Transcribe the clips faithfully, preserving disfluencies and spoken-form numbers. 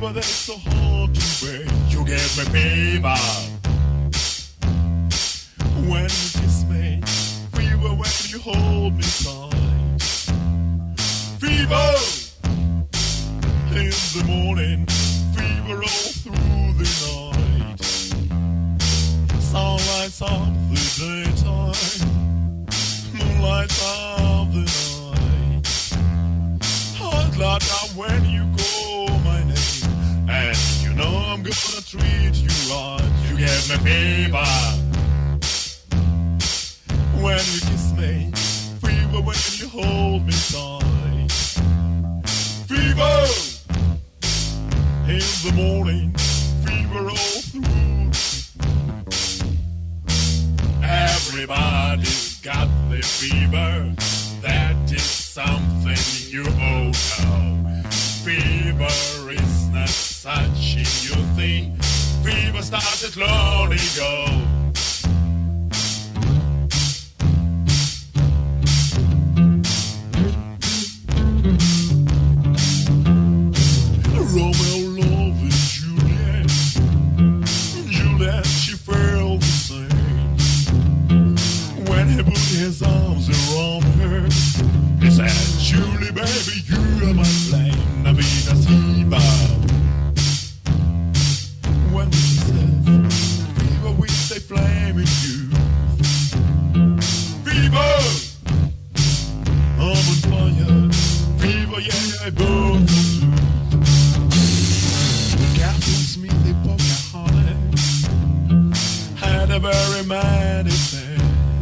fever that's so hard to bear. You give me fever when you kiss me, fever when you hold me tight. Fever in the morning, fever all through the night. Sunlights of the daytime, moonlights of the night. Hot like that when you call my name, and you know I'm gonna treat you right. You give me fever when you kiss me, fever when you hold me tight. Fever in the morning, fever all through. Everybody's got the fever, that is something you all know. Fever is not such a new thing, fever started long ago. Romeo loved Juliet, Juliet she felt the same. When he put his arms around her, he said, Julie baby you are my flame, na vida fever. When she said, fever we stay flaming you. Fever, I'm on fire, fever yeah I burn for you. Smithy Pocahontas had a very mad affair.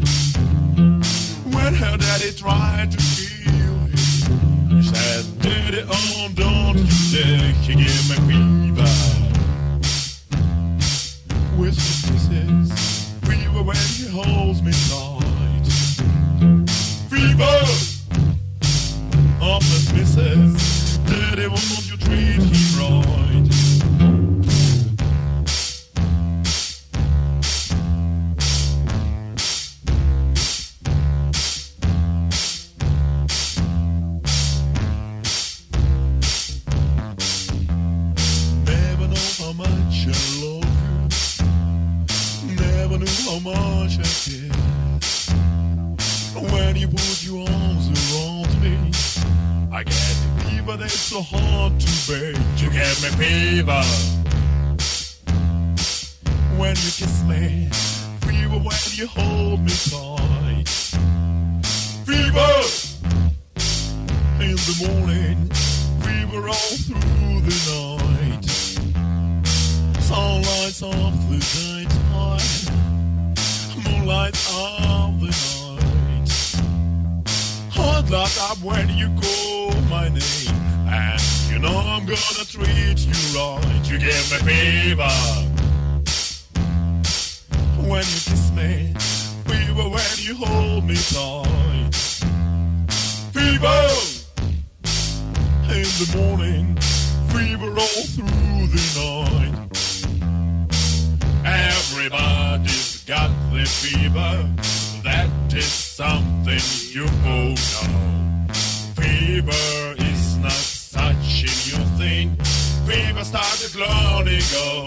When her daddy tried to kill him, he said, Daddy, oh, don't you dare, he gave me fever. With his kisses, fever when he holds me tight. Fever of the misses, Daddy, won't you treat him right? How much I care when you put your arms around me. I get the fever that's so hard to bear. You get me fever when you kiss me, fever when you hold me tight. Fever in the morning, fever all through the night. Sunlights of the daytime, moonlight of the night. Hot like up when you call my name, and you know I'm gonna treat you right. You give me fever when you kiss me, fever when you hold me tight. Fever in the morning, fever all through the night. Everybody's got the fever, that is something you all know. Fever is not such a new thing, fever started long ago.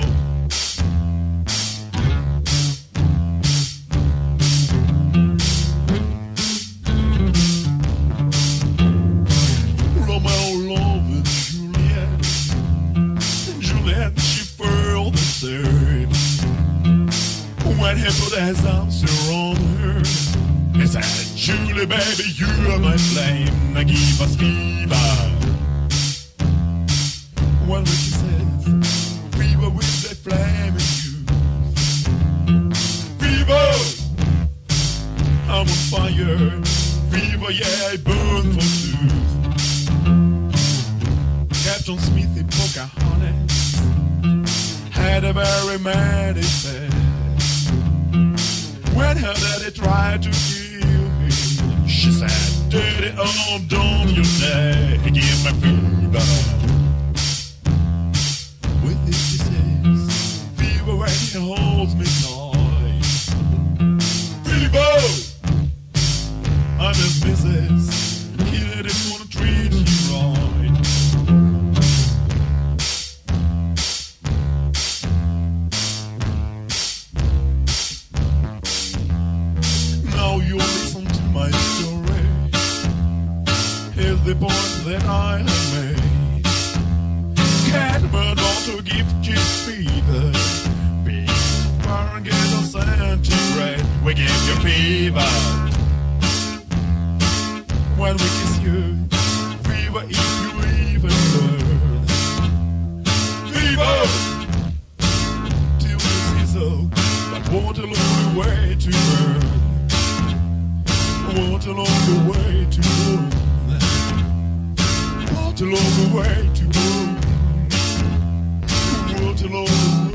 Romeo loved Juliet, Juliet she felt the same. When he put his arms around her, he said, Julie baby you are my flame, now give us fever. When we kisses, fever with the flame in you. Fever, I'm on fire, fever yeah I burn for two. Captain Smithy Pocahontas had a very mad affair. When her daddy tried to kill him, she said, Daddy, oh, don't you dare give me fever. With his kisses, fever when he holds me tight. Fever, I'm his missus, he didn't want to treat you right. gift you fever. Be far and get a centigrade. We give you fever. When we kiss you, fever if you even learn. Fever! Till the sizzle, but want along the way to burn. Want along the way to burn. Want along the way to burn. Want along the way.